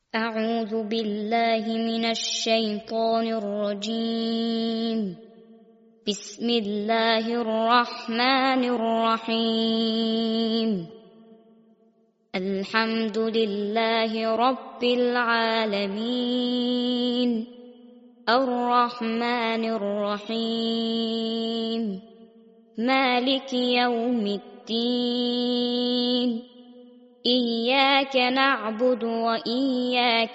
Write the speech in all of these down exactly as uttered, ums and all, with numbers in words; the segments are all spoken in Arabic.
أعوذ بالله من الشيطان الرجيم. بسم الله الرحمن الرحيم. الحمد لله رب العالمين، الرحمن الرحيم، مالك يوم الدين. إياك نعبد وإياك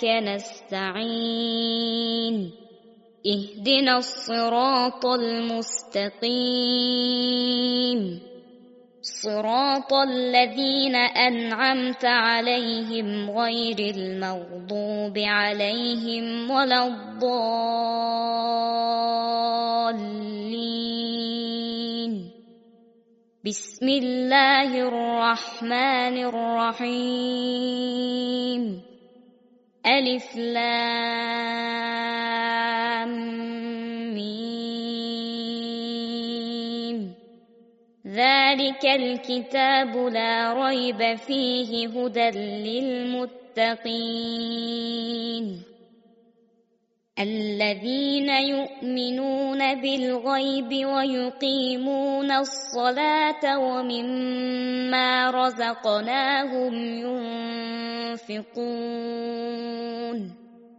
نستعين. اهدنا الصراط المستقيم، صراط الذين أنعمت عليهم غير المغضوب عليهم ولا الضالين. بسم الله الرحمن الرحيم. ألف لام ميم. ذلك الكتاب لا ريب فيه هدى للمتقين الذين يؤمنون بالغيب ويقيمون الصلاة ومما رزقناهم ينفقون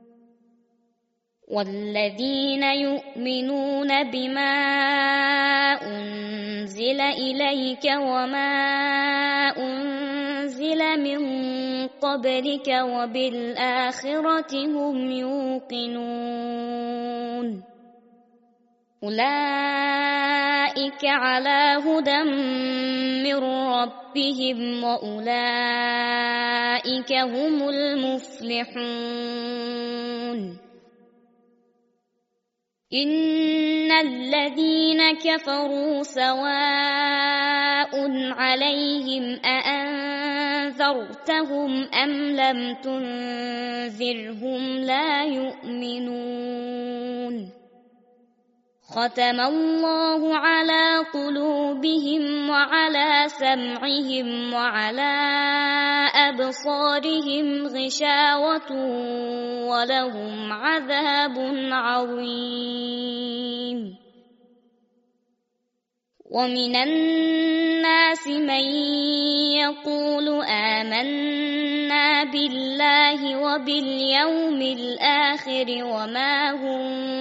والذين يؤمنون بما أنزل إليك وما أنزل من قبلك وبالآخرة هم يوقنون أولئك على هدى من ربهم وأولئك هم المفلحون. إن الذين كفروا سواء عليهم أأنذرتهم أم لم تنذرهم لا يؤمنون. ختم الله على قلوبهم وعلى سمعهم وعلى أبصارهم غشاوة ولهم عذاب عظيم. ومن الناس من يقول آمنا بالله وباليوم الآخر وما هم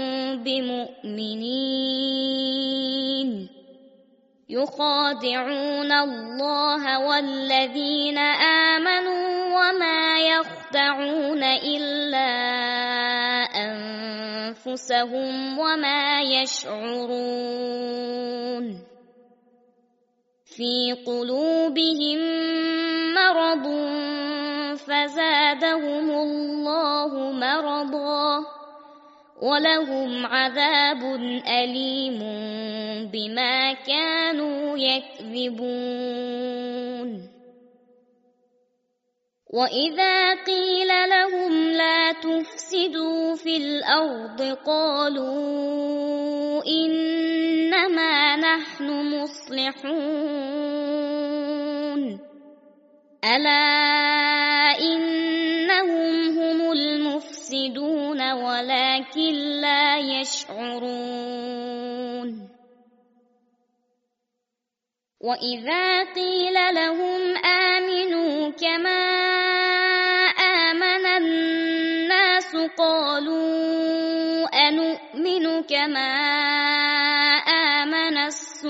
بمؤمنين يخادعون الله والذين آمنوا وما يخدعون إلا أنفسهم وما يشعرون. في قلوبهم مرض فزادهم الله مرضا ولهم عذاب أليم بما كانوا يكذبون. وإذا قيل لهم لا تفسدوا في الأرض قالوا إنما نحن مصلحون ألا إنهم هم المفسدون ولكن لا يشعرون. وإذا قيل لهم آمنوا كما آمن الناس قالوا أنؤمن كما آمن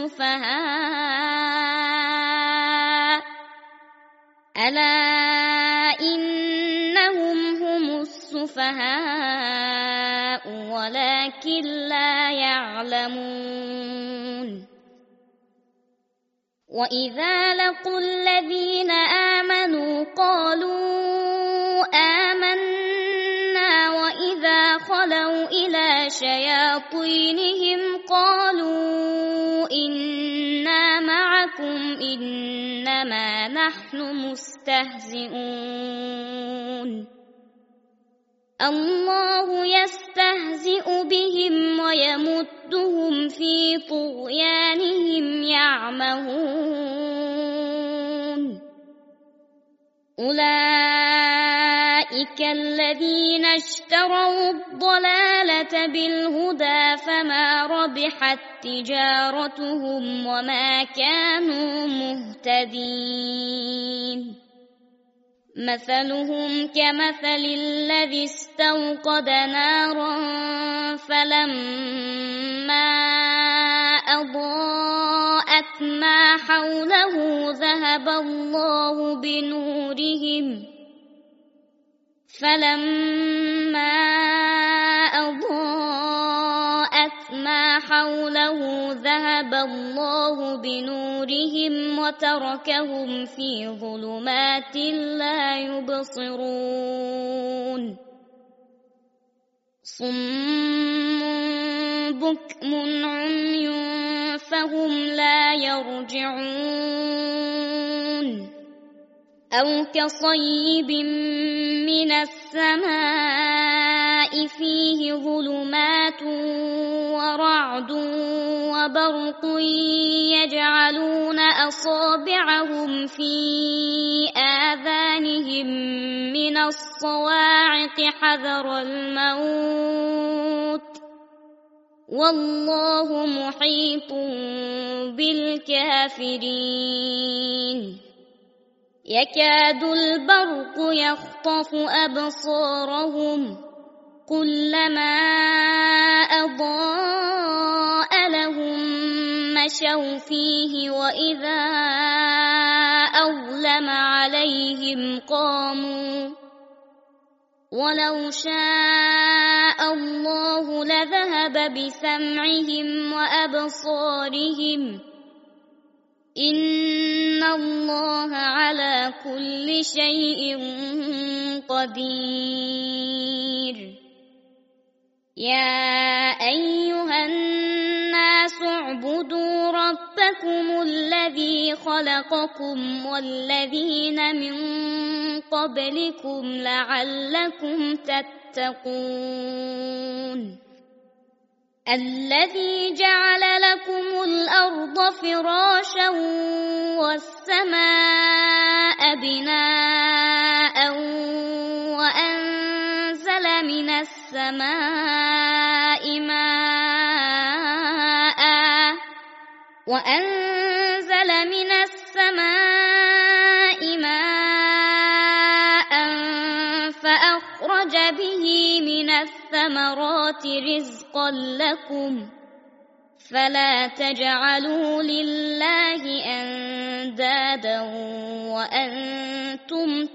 السفهاء ألا إنهم هم السفهاء ولكن لا يعلمون. وإذا لقوا الذين آمنوا قالوا آمنا وإذا خلوا إلى شياطينهم قالوا إنا معكم إنما نحن مستهزئون. الله يستهزئ بهم ويمدهم في طغيانهم يعمهون. أولئك أولئك الذين اشتروا الضلالة بالهدى فما ربحت تجارتهم وما كانوا مهتدين مثلهم كمثل الذي استوقد نارا فلما أضاءت ما حوله ذهب الله بنورهم فلما أضاءت ما حوله ذهب الله بنورهم وتركهم في ظلمات لا يبصرون صم بكم عمي فهم لا يرجعون أو كصيب من السماء فيه ظلمات ورعد وبرق يجعلون أصابعهم في آذانهم من الصواعق حذر الموت والله محيط بالكافرين يكاد البرق يخطف أبصارهم كلما أضاء لهم مشوا فيه وإذا أظلم عليهم قاموا ولو شاء الله لذهب بسمعهم وأبصارهم إن الله على كل شيء قدير يا أيها الناس اعبدوا ربكم الذي خلقكم والذين من قبلكم لعلكم تتقون الذي جعل لكم الأرض فراشا والسماء بناء وأنزل من السماء ماء وأنزل من السماء ماء فأخرج به من الثمرات رزقا لكم فلا تجعلوا لله أندادا وأنتم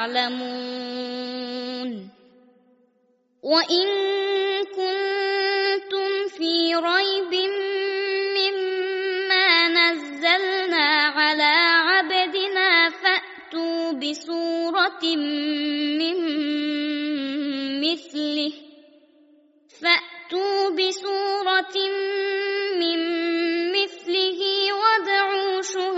تعلمون وإن كنتم في ريب مما نزلنا على عبدنا فأتوا بسورة من مثله فأتوا بسورة من مثله وادعوا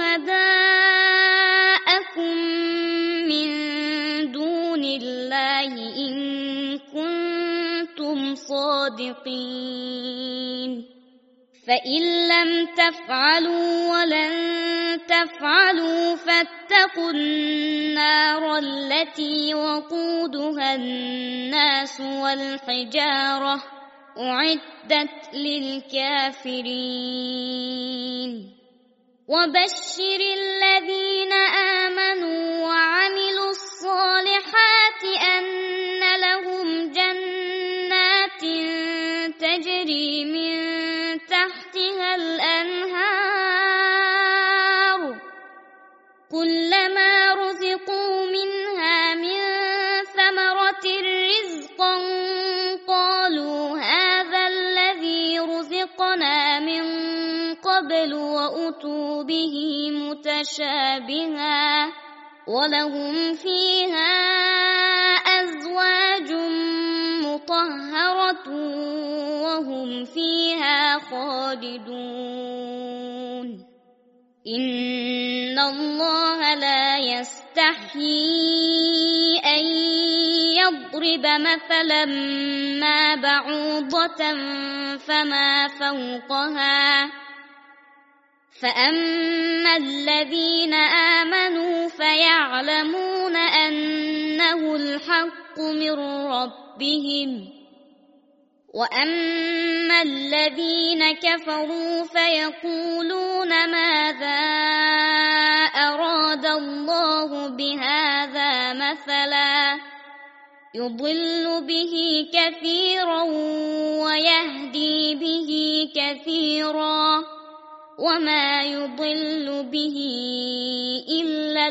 شهداءكم من دون الله إن كنتم صادقين فإن لم تفعلوا ولن تفعلوا فاتقوا النار التي وقودها الناس والحجارة أعدت للكافرين وبشر الذين آمنوا وعملوا الصالحات أن لهم جنات تجري من تحتها الأنهار كلما رزقوا منها من ثمرة رزقا قالوا هذا الذي رزقنا من قبل وأتوا به متشابها ولهم فيها أزواج مطهرة وهم فيها خالدون إن الله لا يستحيي أن يضرب مثلا ما بعوضة فما فوقها فأما الذين آمنوا فيعلمون أنه الحق الحق من ربهم. وأما الذين كفروا فيقولون ماذا أراد الله بهذا مثلا يضل به كثيرا ويهدي به كثيرا وما يضل به إلا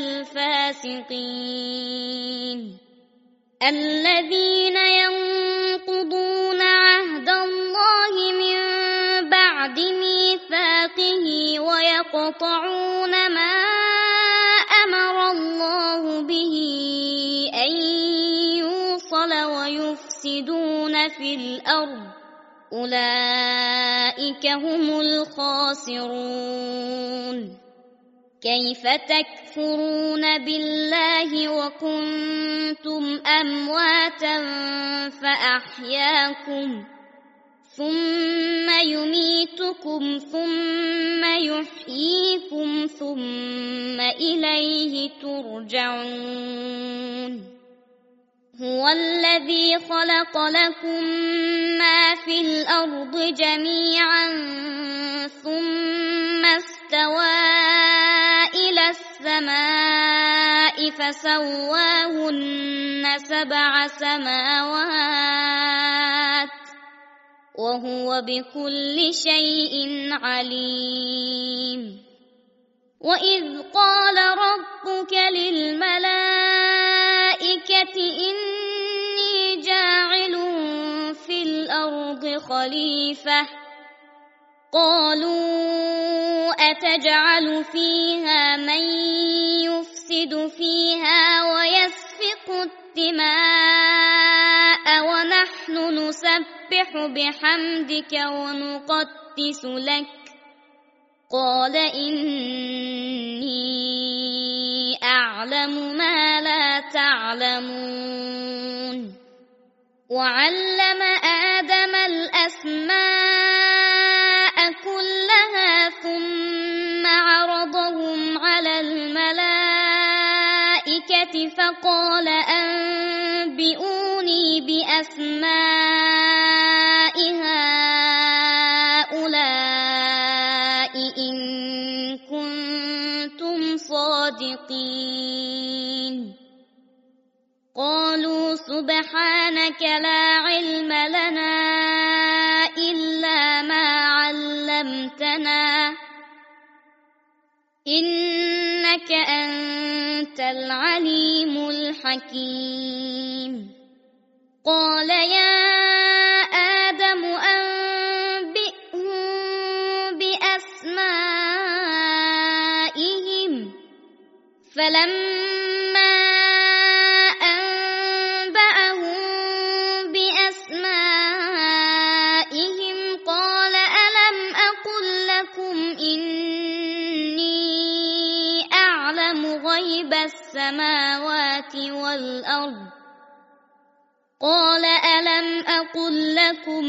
الفاسقين الذين ينقضون عهد الله من بعد ميثاقه ويقطعون ما أمر الله به أن يوصل ويفسدون في الأرض أولئك هم الخاسرون. كيف تكفرون بالله وكنتم أمواتا فأحياكم ثم يميتكم ثم يحييكم ثم إليه ترجعون. هو الذي خلق لكم ما في الأرض جميعا ثم استوى إلى السماء فسواهن سبع سماوات وهو بكل شيء عليم. وإذ قال ربك للملائكة إني جاعل في الأرض خليفة قالوا أتجعل فيها من يفسد فيها ويسفك الدماء ونحن نسبح بحمدك ونقدس لك قال إني أعلم ما لا تعلمون. وعلم آدم الأسماء كلها ثم عرضهم على الملائكة فقال أنبئوني بأسماء هؤلاء إن كنتم صادقين. قالوا سبحانك لا علم لنا إلا ما علمتنا إنك أنت العليم الحكيم. قال يا آدم أنبئهم بأسمائهم فلما أنبأهم بأسمائهم قال ألم أقل لكم إني أعلم غيب السماوات والأرض قال ألم أقل لكم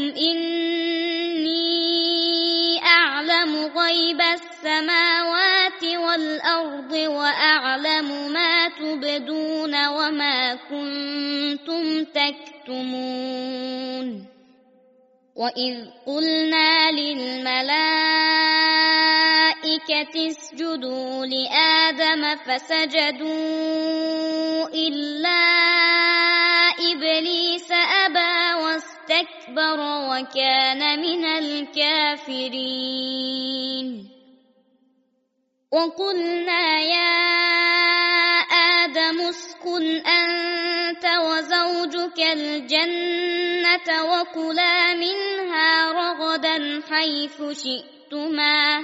إني أعلم غيب السماوات والأرض وأعلم ما تبدون وما كنتم تكتمون. وإذ قلنا للملائكة اسجدوا لآدم فسجدوا إلا إبليس أبى واستكبر وكان من الكافرين. وقلنا يا آدم اسكن أنت وزوجك الجنة وكلا منها رغدا حيث شئتما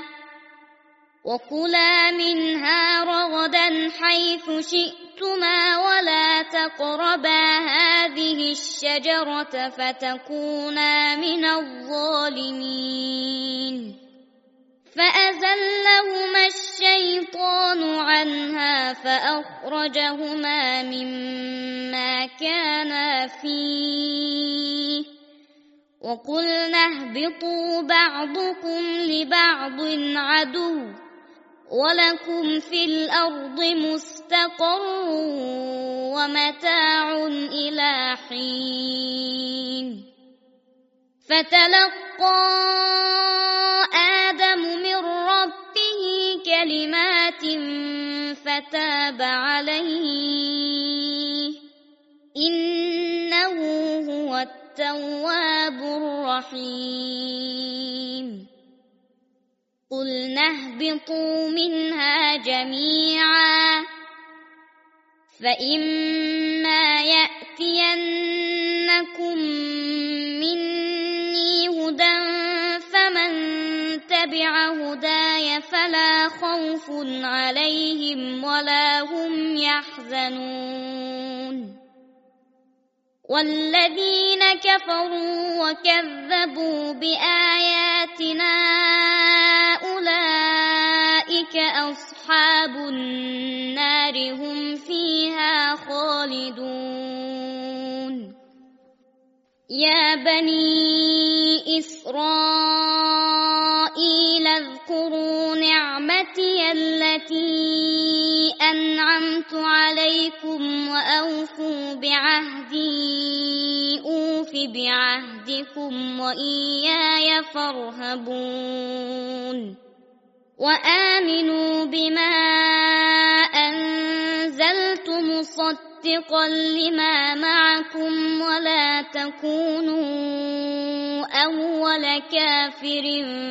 وكلا منها رغدا حيث شئتما ولا تقربا هذه الشجرة فتكونا من الظالمين. فأزلهما الشيطان عنها فأخرجهما مما كانا فيه وقلنا اهبطوا بعضكم لبعض عدو ولكم في الأرض مستقر ومتاع إلى حين فتلقى آدم من ربه كلمات فتاب عليه إنه هو التواب الرحيم قلنا اهبطوا منها جميعا فإما يأتينكم مني هدى فمن تبع هداي فلا خوف عليهم ولا هم يحزنون والذين كفروا وكذبوا بآياتنا أولئك أصحاب النار هم فيها خالدون يا بني إسرائيل اذكروا نعمتي التي أنعمت عليكم وأوفوا بعهدي أوف بعهدكم وإياي فارهبون وآمنوا بما أنزلت مصدقا لما معكم ولا تكونوا أول كافر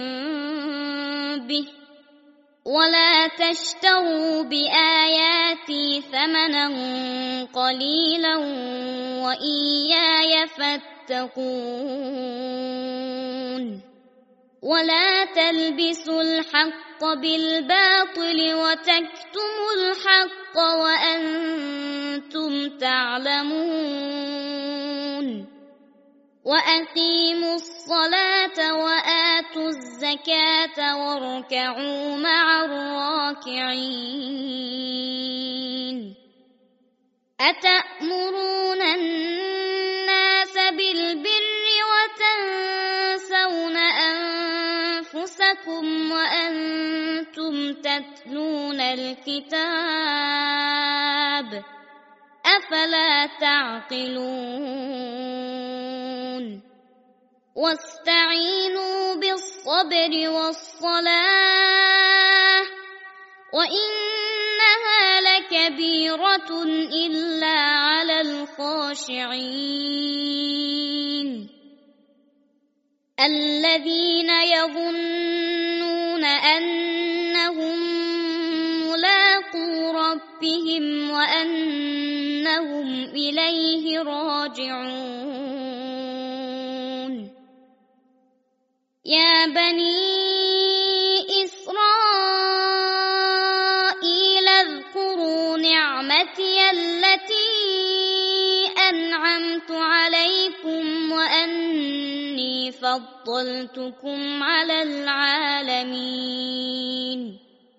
به ولا تشتروا بآياتي ثمنا قليلا وإياي فاتقون ولا تلبسوا الحق بالباطل وتكتموا الحق وأنتم تعلمون وأقيموا الصلاة وآتوا الزكاة واركعوا مع الراكعين أتأمرون الناس بالبر وتنسون أنفسكم وأنتم تتلون الكتاب أفلا تعقلون واستعينوا بالصبر والصلاة وإنها لكبيرة إلا على الخاشعين الذين يظنون أنهم ملاقو ربهم وأنهم إليه راجعون يا بني إسرائيل اذكروا نعمتي التي أنعمت عليكم وأني فضلتكم على العالمين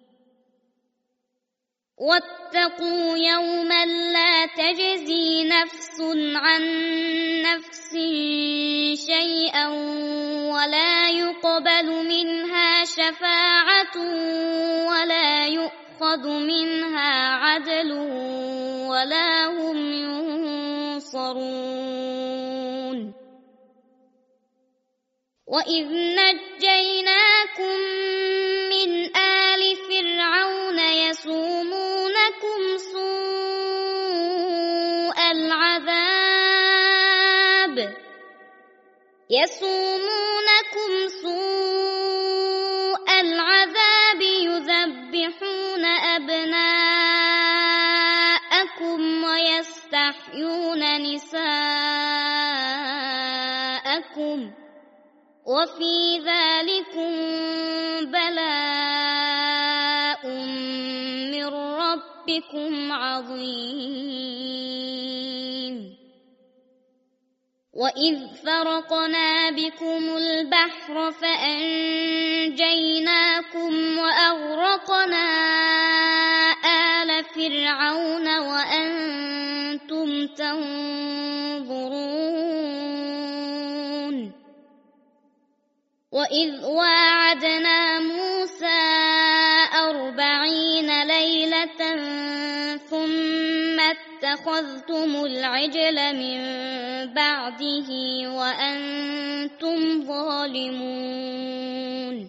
واتقوا يوما لا تجزي نفس عن نفس شيئا ولا يقبل منها شفاعة ولا يؤخذ منها عدل ولا هم ينصرون وإذ نجيناكم من آل فرعون يسومونكم سوء العذاب يسومونكم سوء العذاب يذبحون أبناءكم ويستحيون نساءكم وفي ذلكم بلاء من ربكم عظيم وإذ فرقنا بكم البحر فأنجيناكم وأغرقنا آل فرعون وأنتم تنظرون وإذ واعدنا موسى أربعين اتخذتم العجل من بعده وأنتم ظالمون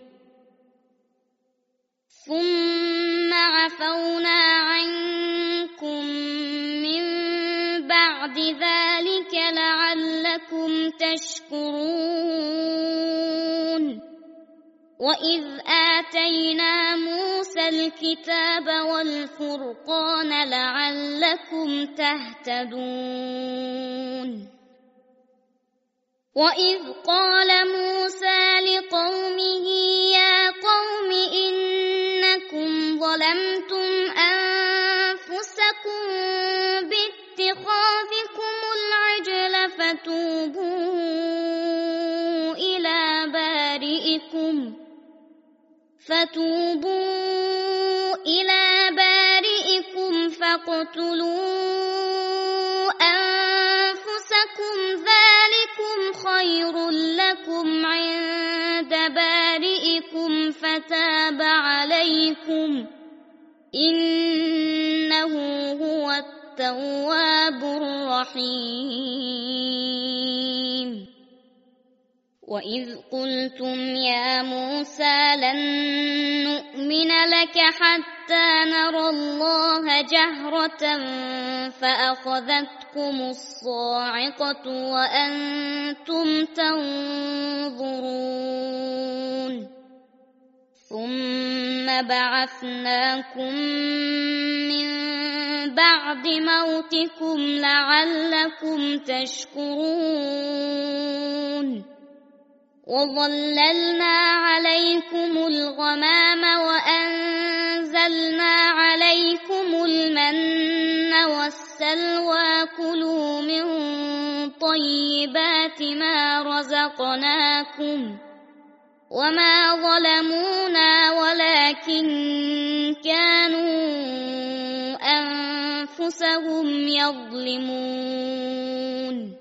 ثم عفونا عنكم من بعد ذلك لعلكم تشكرون وإذ آتينا موسى الكتاب والفرقان لعلكم تهتدون وإذ قال موسى لقومه يا قوم إنكم ظلمتم أنفسكم باتخاذكم العجل فتوبوا إلى بارئكم فتوبوا إلى بارئكم فاقتلوا أنفسكم ذلكم خير لكم عند بارئكم فتاب عليكم إنه هو التواب الرحيم وإذ قلتم يا موسى لن نؤمن لك حتى نرى الله جهرة فأخذتكم الصاعقة وأنتم تنظرون ثم بعثناكم من بعد موتكم لعلكم تشكرون وظللنا عليكم الغمام وأنزلنا عليكم المن والسلوى كلوا من طيبات ما رزقناكم وما ظلمونا ولكن كانوا أنفسهم يظلمون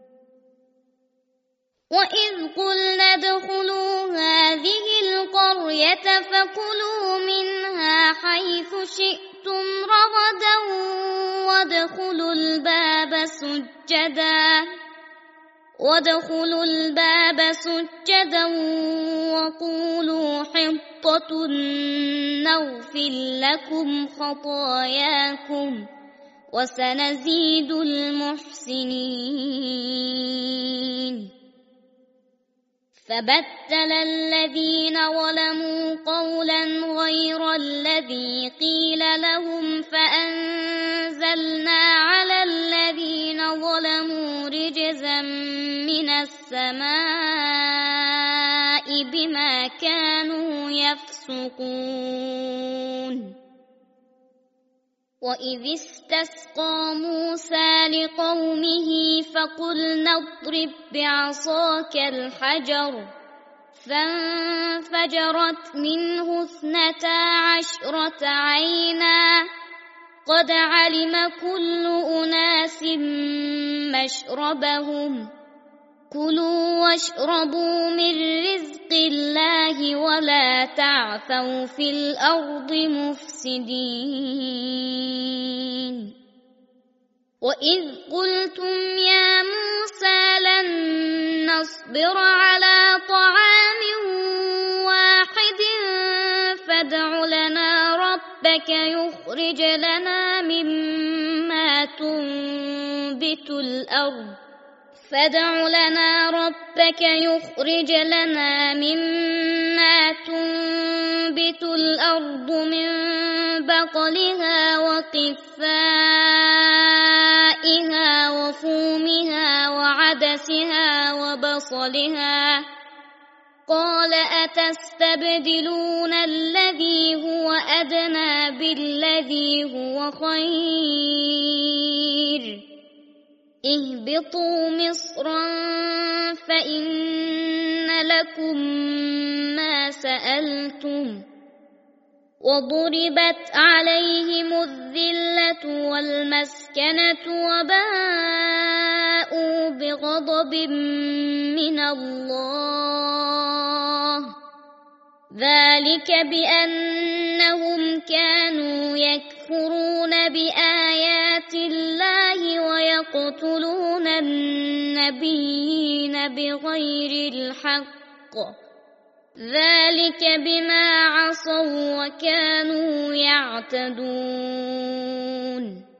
وإذ قلنا ادخلوا هذه القرية فكلوا منها حيث شئتم رغدا وادخلوا الباب سجدا وادخلوا الباب سجدا وقولوا حطة نغفر لكم خطاياكم وسنزيد المحسنين فبدل الذين ظلموا قولا غير الذي قيل لهم فأنزلنا على الذين ظلموا رجزا من السماء بما كانوا يفسقون وإذ استسقى موسى لقومه فقلنا اضرب بعصاك الحجر فانفجرت منه اثنتا عشرة عينا قد علم كل أناس مشربهم كلوا واشربوا من رزق الله ولا تعثوا في الأرض مفسدين وإذ قلتم يا موسى لن نصبر على طعام واحد فادع لنا ربك يخرج لنا مما تنبت الأرض فادع لنا ربك يخرج لنا مما تنبت الأرض من بقلها وقثائها وفومها وعدسها وبصلها قال أتستبدلون الذي هو أدنى بالذي هو خير اهبطوا مصرا فإن لكم ما سألتم وضربت عليهم الذلة والمسكنة وباءوا بغضب من الله ذلك بأنهم كانوا يكفرون يكفرون بآيات الله ويقتلون النبيين بغير الحق ذلك بما عصوا وكانوا يعتدون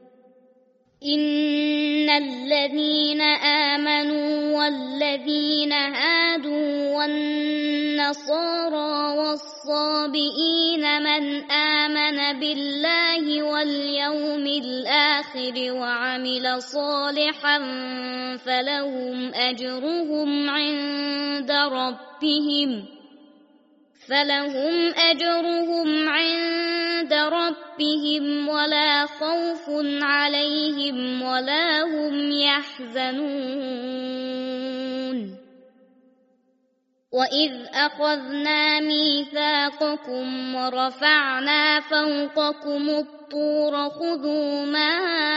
إن الذين آمنوا والذين هادوا والنصارى والصابئين من آمن بالله واليوم الآخر وعمل صالحا فلهم أجرهم عند ربهم فلهم أجرهم عند ربهم ولا خوف عليهم ولا هم يحزنون وإذ أخذنا ميثاقكم ورفعنا فوقكم الطور خذوا ما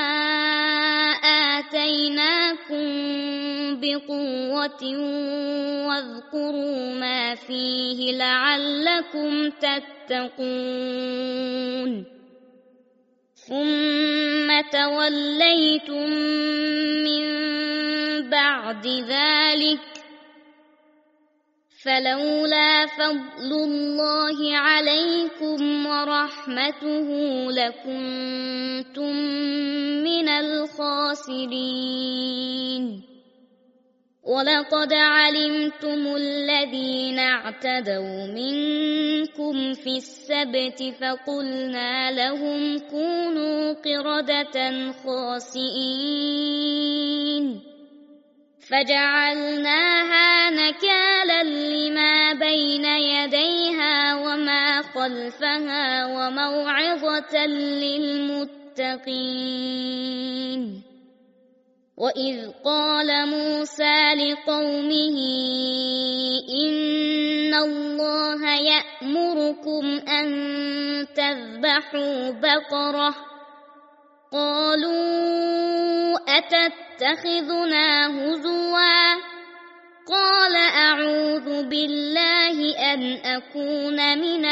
آتيناكم بقوة واذكروا ما فيه لعلكم تتقون ثم توليتم من بعد ذلك فلولا فضل الله عليكم ورحمته لكنتم من الخاسرين ولقد علمتم الذين اعتدوا منكم في السبت فقلنا لهم كونوا قردة خاسئين فجعلناها نكالا لما بين يديها وما خلفها وموعظة للمتقين وإذ قال موسى لقومه إن الله يأمركم أن تذبحوا بقرة قالوا أتتخذنا هزوا قال أعوذ بالله أن أكون من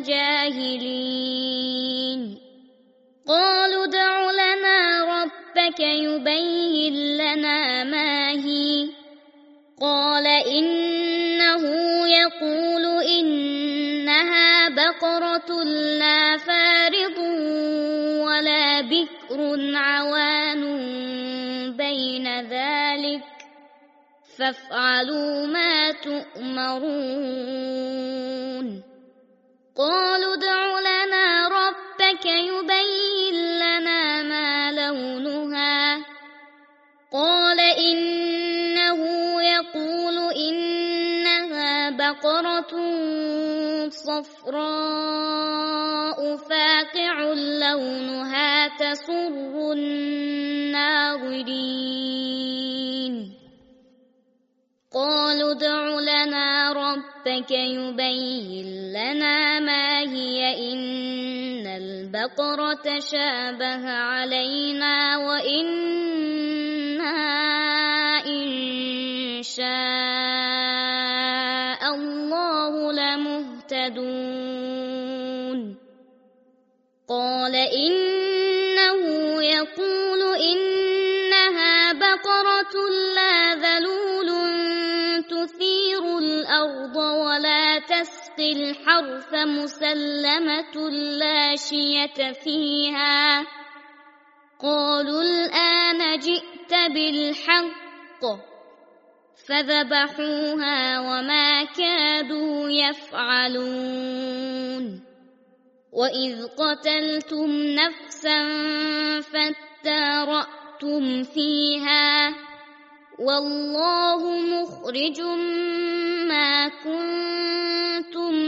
الجاهلين قالوا ادع لنا ربك يبين لنا ما هي قال إنه يقول إنها بقرة لا فارض ولا بكر عوان بين ذلك فافعلوا ما تؤمرون قالوا ادع لنا ربك يبين لنا ما لونها قال إنه يقول إنها بقرة صفراء فاقع لونها تسر الناظرين قالوا ادع لنا ربك يبين لنا ما هي إن البقرة شابه علينا وإنا إن شاء الله لمهتدون قال إنه يقول إنها بقرة لا ذلول تثير الأرض ولا تسقي الحرث مسلمة لا شية فيها قالوا الآن جئت بالحق فذبحوها وما كادوا يفعلون وإذ قتلتم نفسا فادارأتم فيها والله مخرج ما كنتم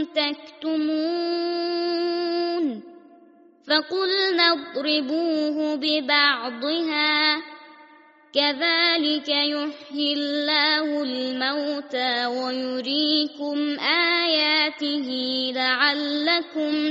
تكتمون فقلنا اضربوه ببعضها كذلك يحيي الله الموتى ويريكم آياته لعلكم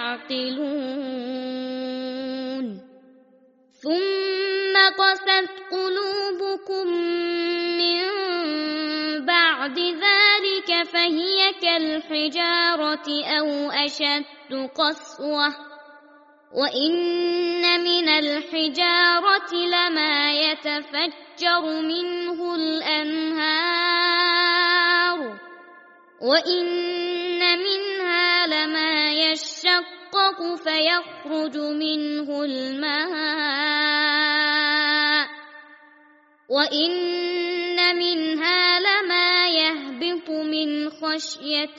تعقلون ثم قست قلوبكم من بعد ذلك فهي كالحجارة أو أشد قسوة وإن من الحجارة لما يتفجر منه الأنهار وإن منها لما يشقق فيخرج منه الماء وإن منها لما يهبط من خشية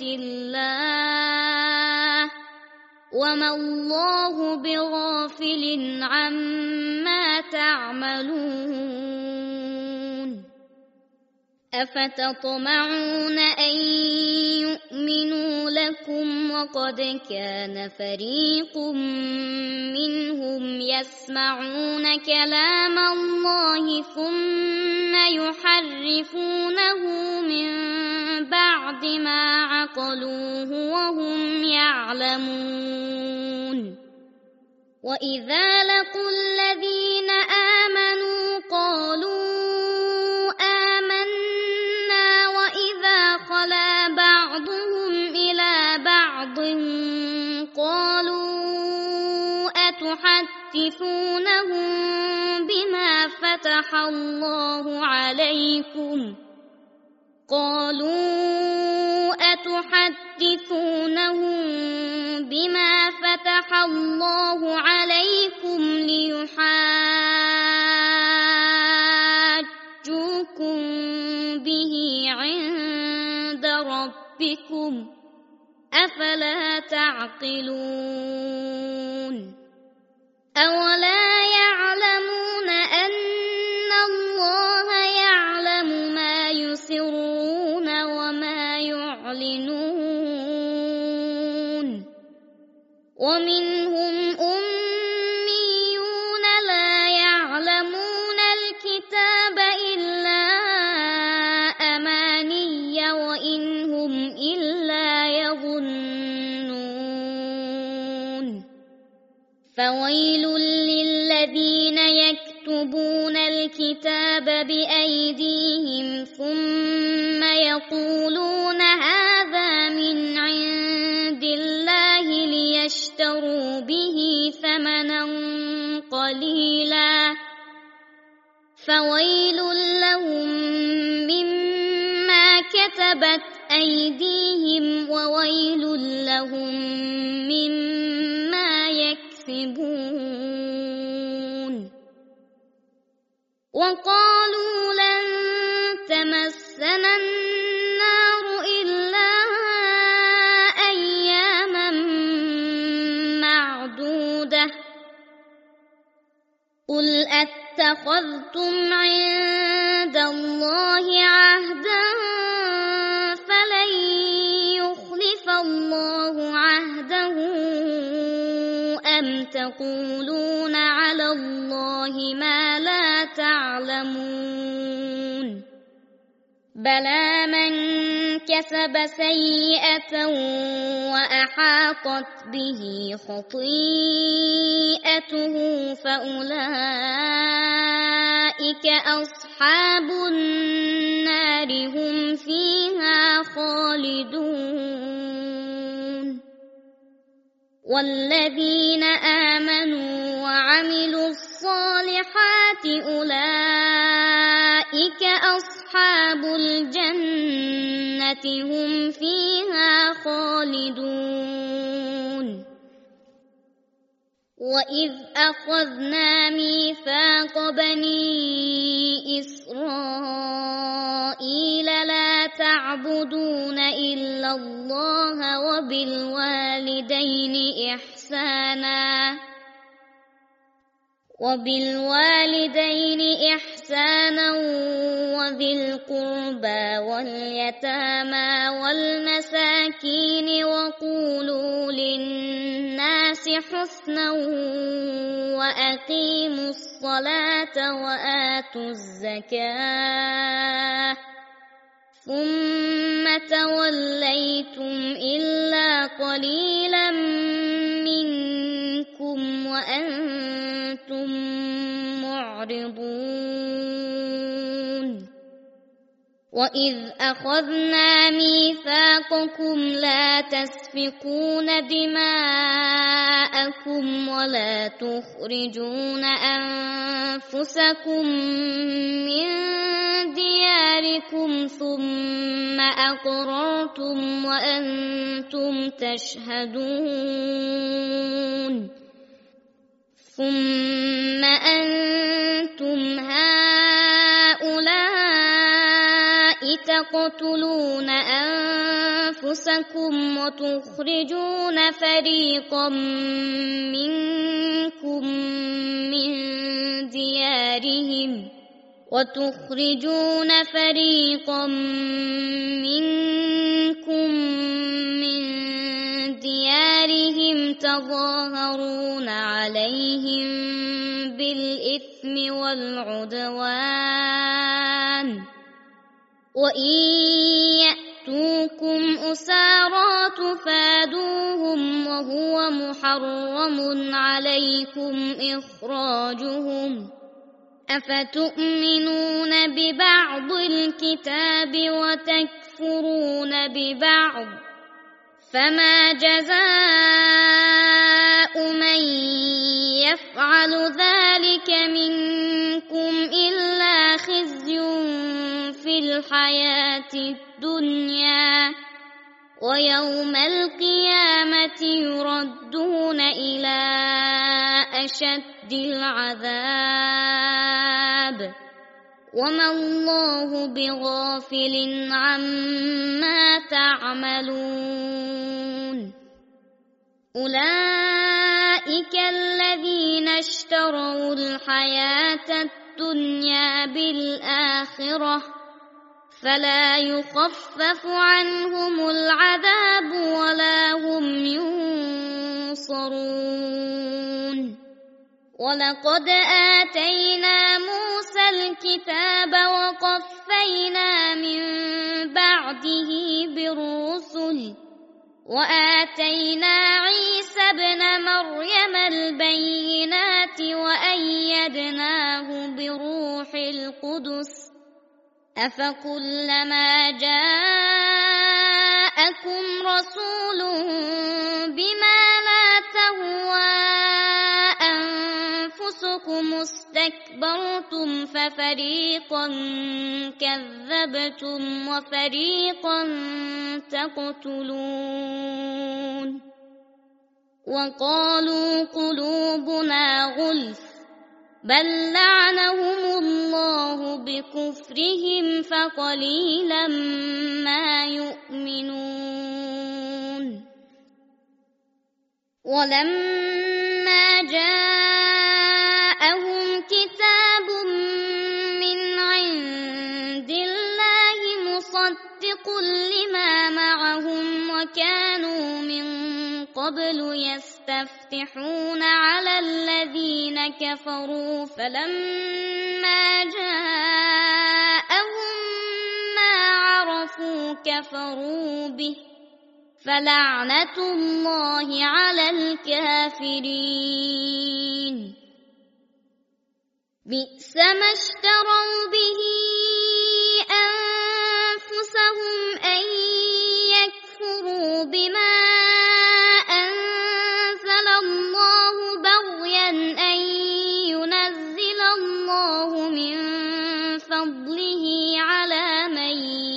الله وما الله بغافل عما تعملون أفتطمعون أن يؤمنوا لكم وقد كان فريق منهم يسمعون كلام الله ثم يحرفونه من بعد ما عقلوه وهم يعلمون وإذا لقوا الذين آمنوا قالوا آمنا وإذا خلا بعضهم إلى بعض قالوا أتحدثونهم بما فتح الله عليكم قالوا أتحدثونهم بما فتح الله عليكم ليحاجوكم به عند ربكم أفلا تعقلون أولا يعلمون أن الله يعلم ما يسرون وما يعلنون ومنهم أميون لا يعلمون الكتاب إلا أماني وإن هم إلا يظنون فويل للذين يكتبون الكتاب بأيديهم ثم يقولون هذا من عند الله ليشتروا به ثمنا قليلا فويل لهم مما كتبت أيديهم وويل لهم مما يكسبون وقالوا لن تمسنا النار إلا أياما معدودة قل أتخذتم عند الله عهدا فلن يخلف الله عهده أم تقولون على الله ما لا تعلمون بلى من كسب سيئة وأحاطت به خطيئته فأولئك أصحاب النار هم فيها خالدون والذين آمنوا وعملوا الصالحات أولئك أصحاب الجنة هم فيها خالدون وإذ أخذنا ميثاق بني إسرائيل لا تعبدون إلا الله وبالوالدين إحسانا وبالوالدين إحسانا وذي القربى واليتامى والمساكين وقولوا للناس حسنا وأقيموا الصلاة وآتوا الزكاة ثم توليتم إلا قليلا منكم وأنتم معرضون وإذ أخذنا ميثاقكم لا تسفكون دماءكم ولا تخرجون أنفسكم من دياركم ثم أقررتم وأنتم تشهدون ثم أنتم هؤلاء تقتلون أنفسكم وتخرجون فريقا منكم من ديارهم وتخرجون فريقا منكم من ديارهم تظاهرون عليهم بالإثم والعدوان وإن يأتوكم أسارى تفادوهم وهو محرم عليكم إخراجهم أفتؤمنون ببعض الكتاب وتكفرون ببعض فما جزاء من يفعل ذلك منكم إلا خزي في الحياة الدنيا ويوم القيامة يردون إلى أشد العذاب وما الله بغافل عما تعملون أولئك الذين اشتروا الحياة الدنيا بالآخرة فلا يخفف عنهم العذاب ولا هم ينصرون ولقد آتينا موسى الكتاب وقفينا من بعده بالرسل وآتينا عيسى ابن مريم البينات وأيدناه بروح القدس أفكلما جاءكم رسول بما لا تهوى أنفسكم استكبرتم ففريقا كذبتم وفريقا تقتلون وقالوا قلوبنا غلف بل لعنهم الله بكفرهم فقليلا ما يؤمنون ولما جاءهم كتاب من عند الله مصدق لما معهم وكانوا من قبل يستفتحون على الذين كفروا فلما جاءهم ما عرفوا كفروا به فلعنة الله على الكافرين بئس ما اشتروا به أنفسهم أن يكفروا بما أنزل الله بغيا أن ينزل الله من فضله على من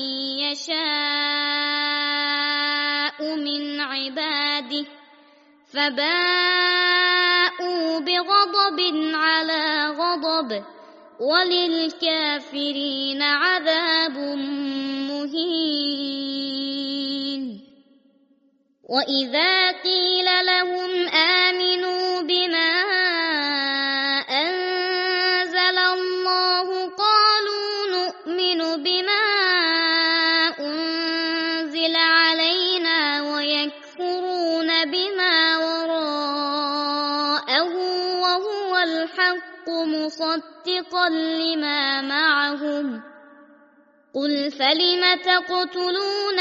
يشاء من عباده فباءوا بغضب على غضب وللكافرين عذاب مهين وإذا قيل لهم آمنوا بما أنزل الله قالوا نؤمن بما أنزل علينا ويكفرون بما وراءه وهو الحق مصدقا لما معهم قل فلم تقتلون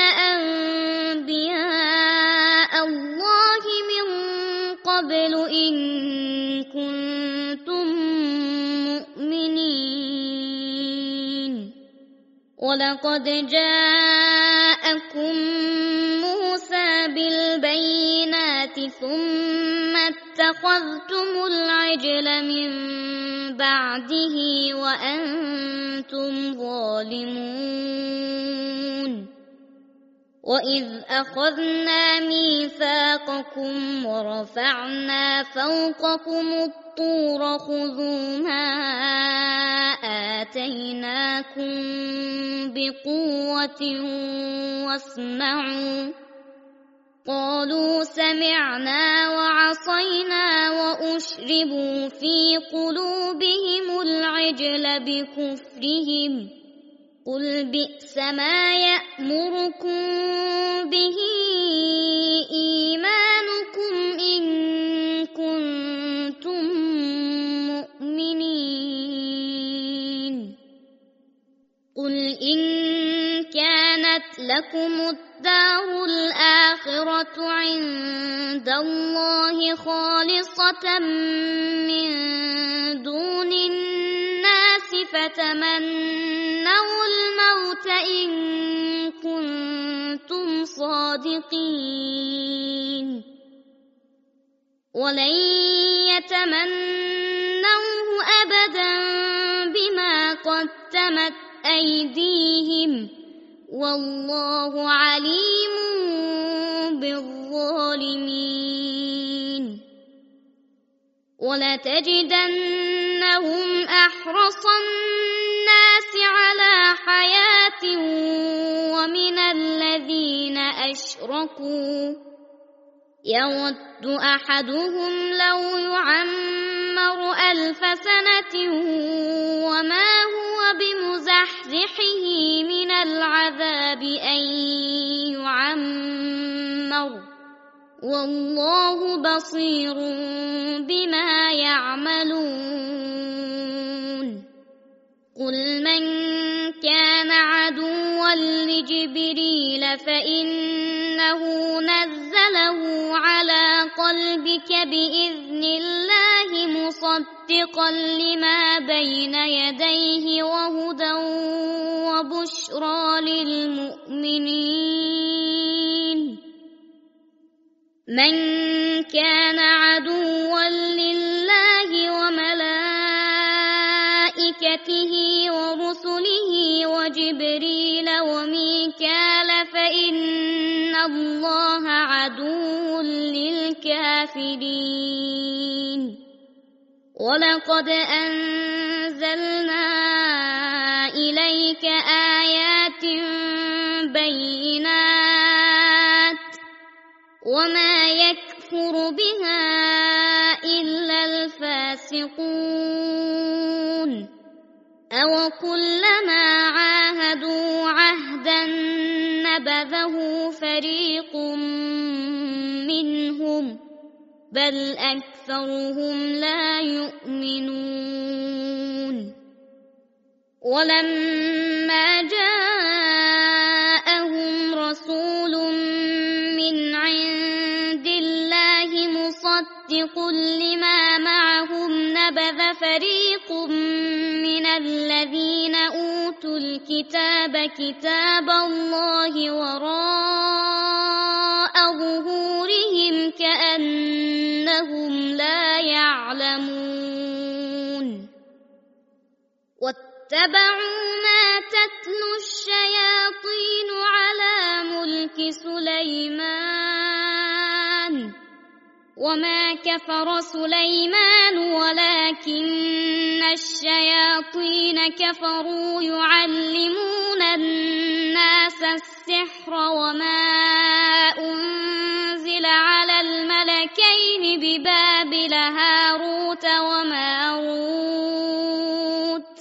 أنبياء الله من قبل إن كنتم مؤمنين ولقد جاءكم موسى بالبينات ثم اتخذتم العجل من بعده وأنتم ظالمون وإذ أخذنا ميثاقكم ورفعنا فوقكم الطور خذوا ما آتيناكم بقوة واسمعوا قالوا سمعنا وعصينا وأشربوا في قلوبهم العجل بكفرهم قل بئس ما يأمركم به إيمانكم إن كنتم مؤمنين قل إن كانت لكم الدار الآخرة عند الله خالصة من دون الناس فتمنوا الموت إن كنتم صادقين ولن يتمنوه أبدا بما قدمت أيديهم والله عليم بالظالمين ولتجدنهم أحرص الناس على حياة ومن الذين أشركوا يود أحدهم لو يعمر ألف سنة وما هو بمزحزحه من العذاب أن يعمر والله بصير بما يعملون قل من كان عدوا لجبريل فإنه نزله على قلبك بإذن الله مصدقا لما بين يديه وهدى وبشرى للمؤمنين من كان عدوا لله وملائكته ورسله وجبريل وميكال فإن الله عدو للكافرين ولقد أنزلنا إليك آيات بينات وما يكفر بها إلا الفاسقون أو كلما عاهدوا عهدا نبذه فريق منهم بل أكثرهم لا يؤمنون ولما جاءهم رسول من عند الله مصدق لما معهم نبذ فريق من الذين أوتوا الكتاب كتاب الله وراء ظهورهم كأنهم لا يعلمون واتبعوا ما تتلو الشياطين على ملك سليمان وما كفر سليمان ولكن الشياطين كفروا يعلمون الناس السحر وما أنزل على الملكين ببابل هاروت وماروت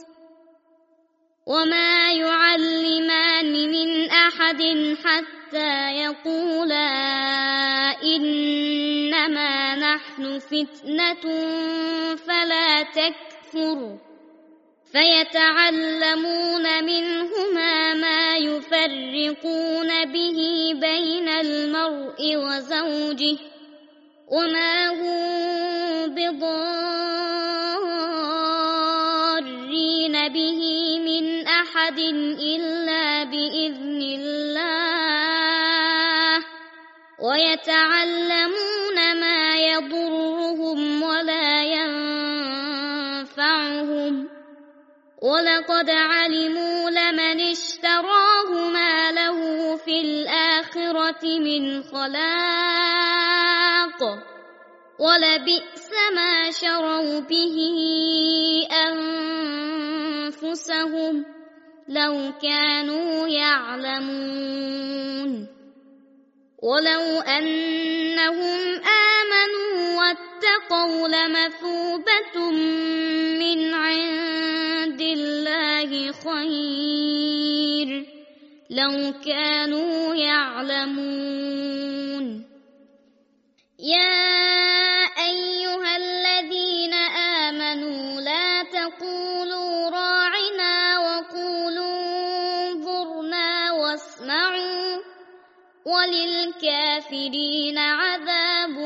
وما يعلمان من أحد حتى يقولا إنما نحن فتنة فلا تكفر فيتعلمون منهما ما يفرقون به بين المرء وزوجه وما هم بضارين به من أحد أحد إلا بإذن الله ويتعلمون ما يضرهم ولا ينفعهم ولقد علموا لمن اشتراه ما له في الآخرة من خلاق ولبئس ما شروا به أنفسهم لو كانوا يعلمون ولو أنهم آمنوا واتقوا لمثوبة من عند الله خير لو كانوا يعلمون يا أيها الذين آمنوا لا تقولوا راعنا وقولوا انظرنا واسمعوا وللكافرين عذاب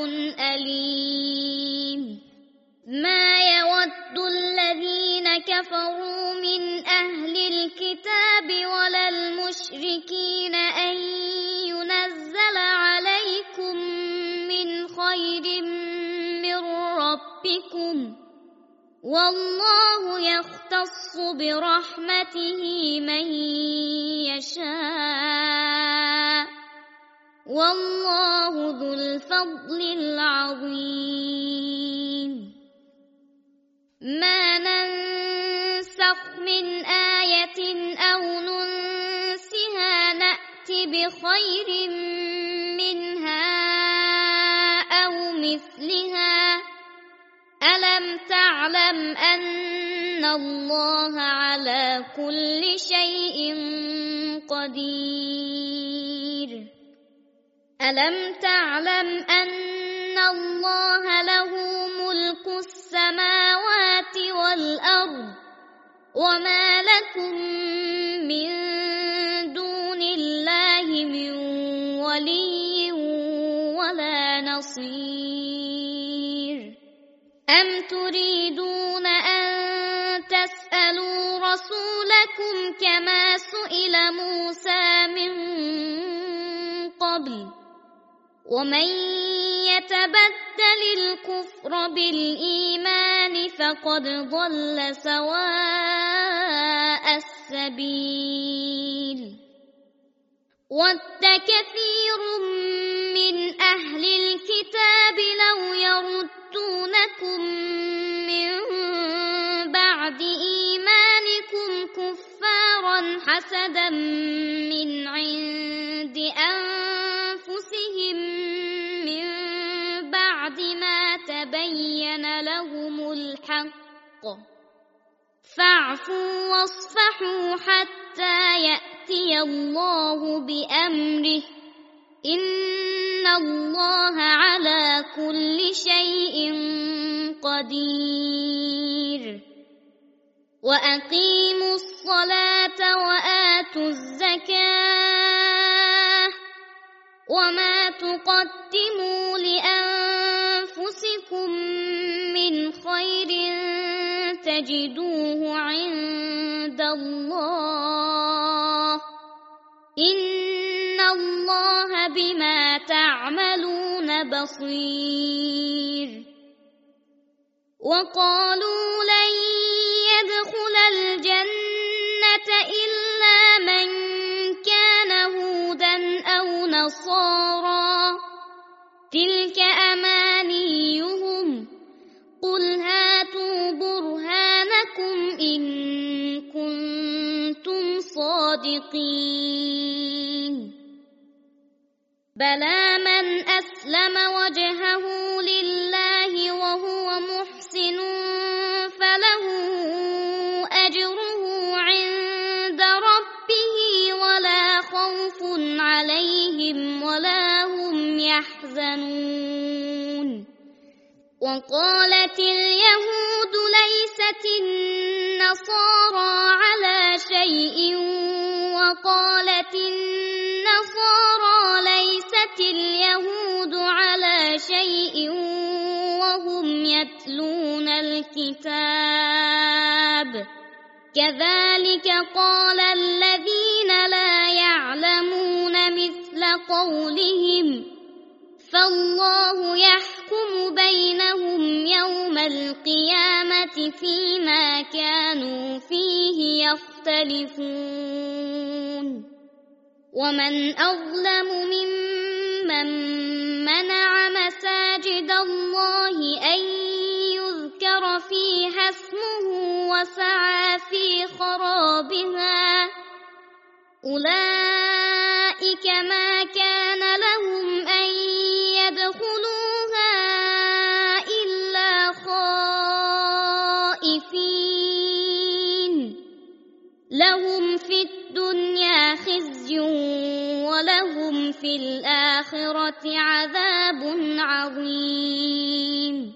أليم ما يود الذين كفروا من أهل الكتاب ولا المشركين أن ينزل عليكم من خير من ربكم والله يختص برحمته من يشاء والله ذو الفضل العظيم ما ننسخ من آية أو ننسها نأت بخير منها أو مثلها ألم تعلم أن الله على كل شيء قدير ألم تعلم أن الله له ملك السماوات والأرض وما لكم من دون الله من ولي ولا نصير أم تريدون أن تسألوا رسولكم كما سئل موسى من قبل ومن يتبدل الكفر بالإيمان فقد ضل سواء السبيل ود كثير من أهل الكتاب لو يردونكم من بعد إيمانكم كفارا حسدا من عند أنفسهم من بعد ما تبين لهم الحق فاعفوا واصفحوا حتى يأتي الله بأمره إن الله على كل شيء قدير وأقيموا الصلاة وآتوا الزكاة وما تقدموا لأنفسكم من خير تجدوه عند الله إن الله بما تعملون بصير وقالوا لن يدخل الجنة إلا من كان هودا أو نصارى تلك أمانيهم قل هاتوا برهانكم إن كنتم صادقين بلى من أسلم وجهه لله وهو محسن فله أجره عند ربه ولا خوف عليهم ولا هم يحزنون وقالت اليهود ليست النصارى على شيء وقالت النصارى ليست اليهود على شيء وهم يتلون الكتاب كذلك قال الذين لا يعلمون مثل قولهم فالله يحكم بينهم يوم القيامة فيما كانوا فيه يختلفون ومن أظلم ممن منع مساجد الله أن يذكر فيها اسمه وسعى في خرابها أولئك ما كان لهم أن يدخلوها إلا خائفين لهم في الدنيا خزي ولهم في الآخرة عذاب عظيم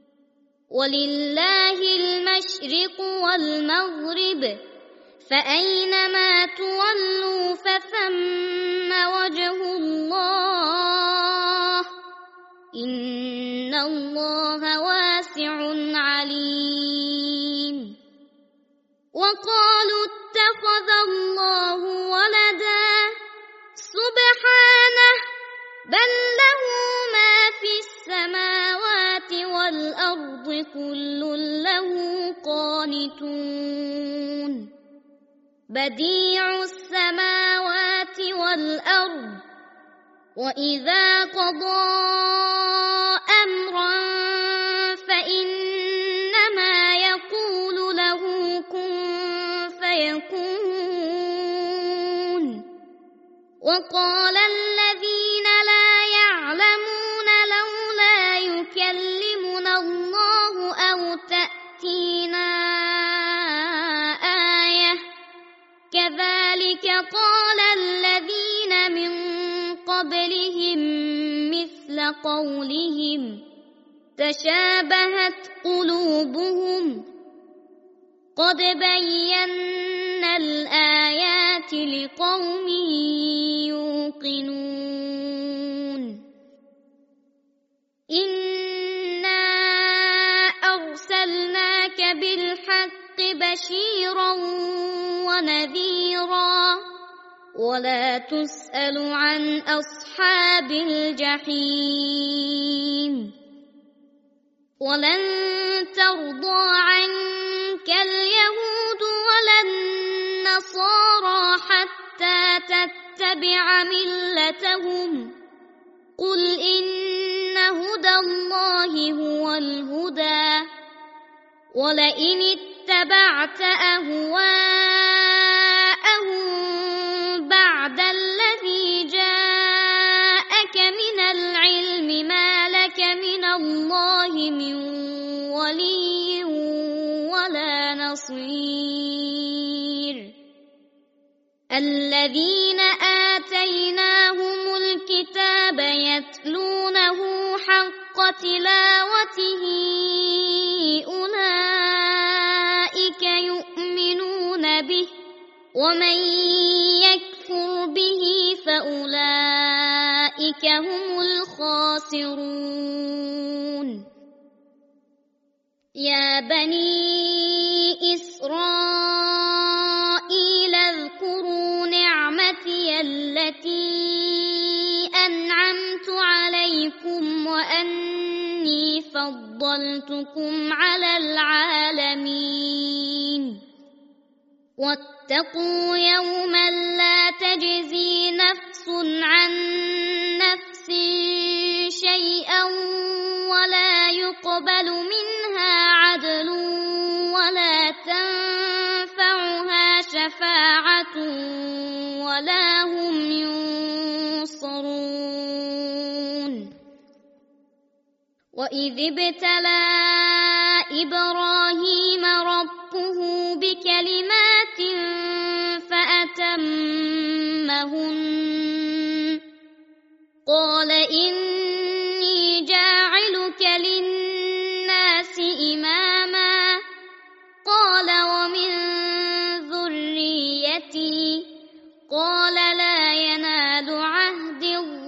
ولله المشرق والمغرب فأينما تولوا فثم وجه الله إن الله واسع عليم وقالوا اتخذ الله ولدا سبحانه بل له ما في السماوات والأرض كل له قانتون بديع السماوات والأرض وإذا قضى أمرا فإنما يقول له كن فيكون وقال الذين لا يعلمون لولا يكلمنا الله أو تأتينا آية كذلك قال الذين من قبلهم مثل قولهم تشابهت قلوبهم قد بينا الآيات لقوم يوقنون إنا أرسلناك بالحق بشيرا ونذيرا ولا تسأل عن أصحاب الجحيم ولن ترضى عنك اليهود ولا النصارى حتى تتبع ملتهم قل إن هدى الله هو الهدى ولئن اتبعت أهواءهم بعد الذي جاءك من العلم ما لك من الله من ولي ولا نصير الذين آتيناهم الكتاب يتلونه حق تلاوته أولئك يؤمنون به ومن يكفر به فأولئك هم الخاسرون يا بني إسرائيل اذكروا نعمتي التي أنعمت عليكم وأني فضلتكم على العالمين واتقوا يوما لا تجزي نفس عن نفس شيئا ولا يقبل منها عدل ولا تنفعها شفاعة ولا هم ينصرون وإذ ابتلى إبراهيم ربه بكلمات فأتمهن قال إني جاعلك للناس إماما قال ومن ذريتي قال لا ينال عهد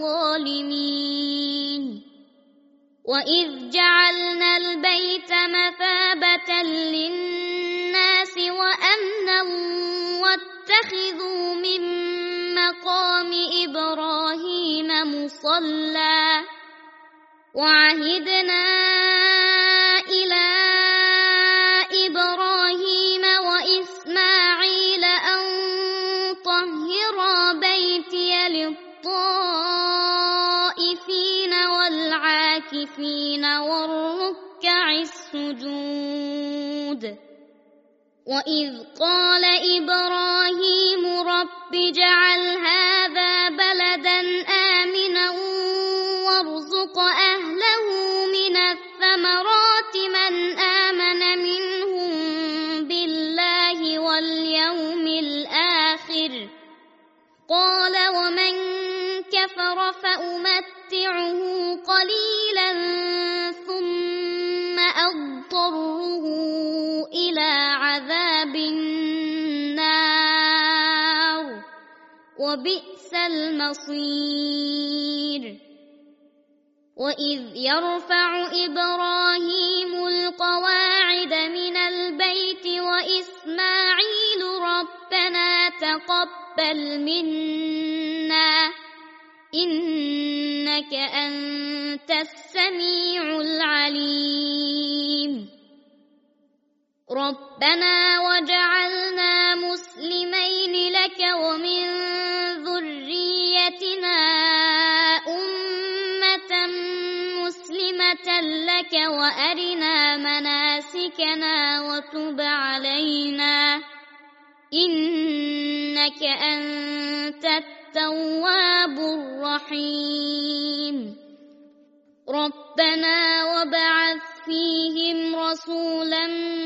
الظالمين وإذ جعلنا البيت مثابة للناس وأمنا واتخذوا من مقام إبراهيم مصلى وعهدنا إلى إبراهيم وإسماعيل أن طهرا بيتي للطائفين والعاكفين والركع السجود وإذ قال إبراهيم رب اجعل هذا بلدا آمنا وارزق أهله من الثمرات من آمن منهم بالله واليوم الآخر قال ومن كفر فأمتعه قليلا ثم أضطره إلى عذاب النار وبئس المصير وإذ يرفع إبراهيم القواعد من البيت وإسماعيل ربنا تقبل منا إنك أنت السميع العليم ربنا وجعلنا مسلمين لك ومن ذريتنا أمة مسلمة لك وأرنا مناسكنا وتب علينا إنك أنت التواب الرحيم ربنا وابعث فيهم رسولا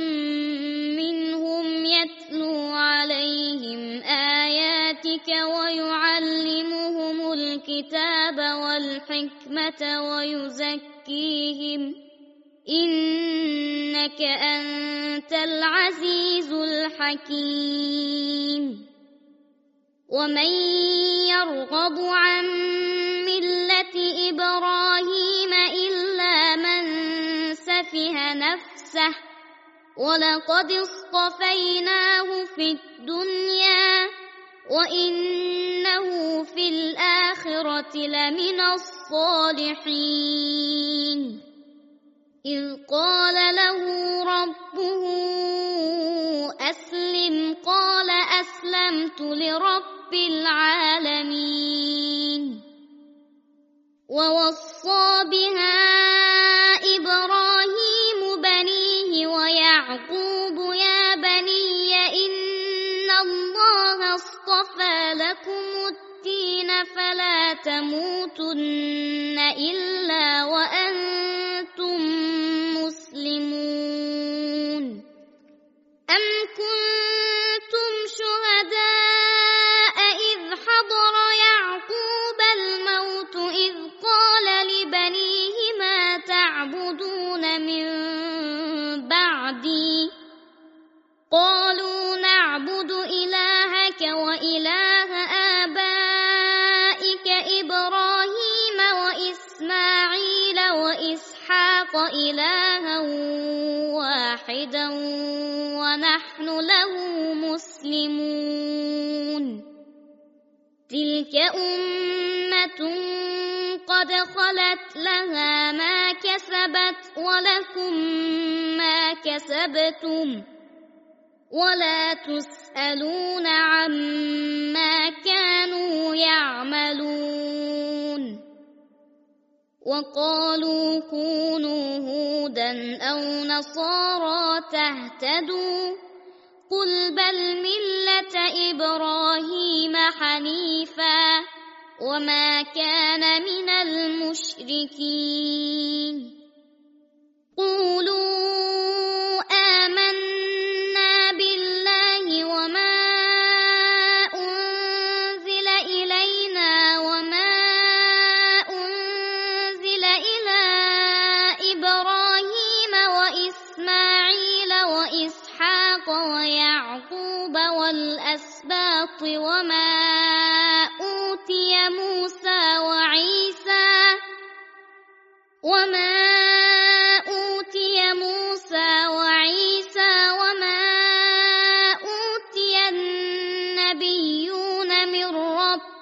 منهم يتلو عليهم آياتك ويعلمهم الكتاب والحكمة ويزكيهم إنك أنت العزيز الحكيم ومن يرغب عن ملة إبراهيم إلا من سفه نفسه ولقد اصطفيناه في الدنيا وإنه في الآخرة لمن الصالحين إذ قال له ربه أسلم قال أسلمت لرب العالمين ووصى بها إبراهيم بنيه ويعقوب يا بني إن الله اصطفى لكم الدين فلا تموتن إلا وأنتم مسلمون أم كنتم شهداء إذ حضر يعقوب الموت إذ قال لبنيه ما تعبدون من بعدي قالوا نعبد إلهك وإله آبائك إبراهيم وإسماعيل وإسحاق إلها واحدا ونحن له مسلمون تلك أمة قد خلت لها ما كسبت ولكم ما كسبتم ولا تسألون عما كانوا يعملون وقالوا كونوا هودا أو نصارى تهتدوا قل بل ملة إبراهيم حنيفا وما كان من المشركين قولوا آمنا بالله وما أنزل إلينا وما أنزل إلى إبراهيم وإسماعيل وإسحاق ويعقوب والأسباط وما أوتي موسى وعيسى وما أوتي موسى وعيسى وما أوتي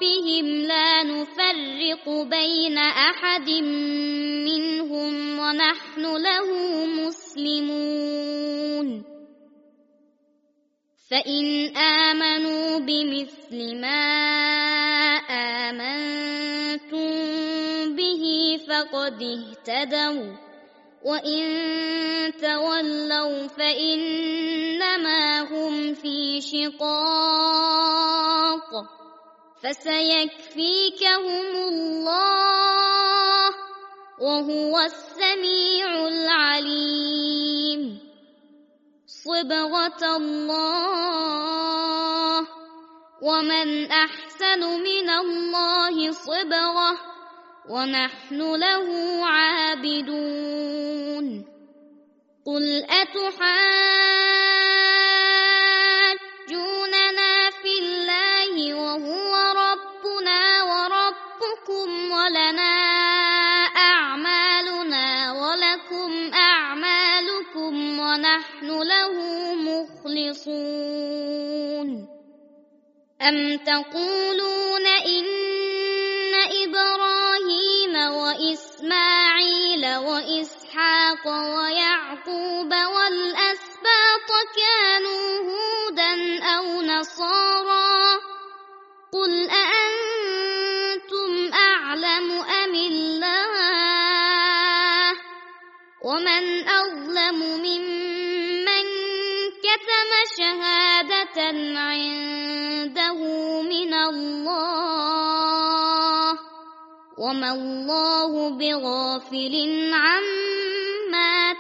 ربهم لا نفرق بين أحد منهم ونحن له مسلمون فإن آمنوا بمثل ما آمنتم به فقد اهتدوا وإن تولوا فإنما هم في شقاق فسيكفيكهم الله وهو السميع العليم صبغة الله ومن أحسن من الله صبغة ونحن له عابدون قل أتحاجوننا في الله وهو ربنا وربكم ولنا أعمالنا ولكم أعمالكم ونحن له مخلصون أم تقولون إن إبراهيم وإسماعيل وإسحاق ويعقوب والأسباط كانوا هودا أو نصارى قل أأنتم أعلم أم الله ومن أظلم ممن كتم شهادة عنده من الله وما الله بغافل عما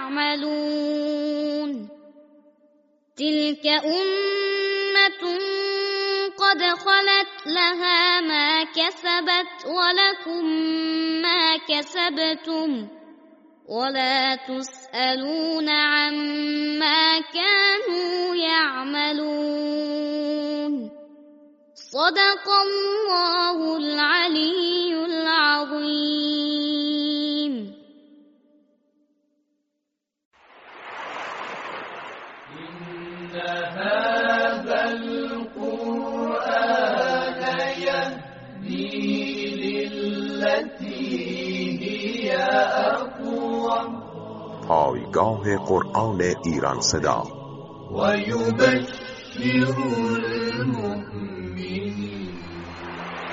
تعملون تلك أمة قد خلت لها ما كسبت ولكم ما كسبتم ولا تسألون عما كانوا يعملون صدق الله العلي العظيم إن هذا القرآن يهدي للتي هي أقوم پایگاه قرآن ایران صدا و یبشر المؤمنین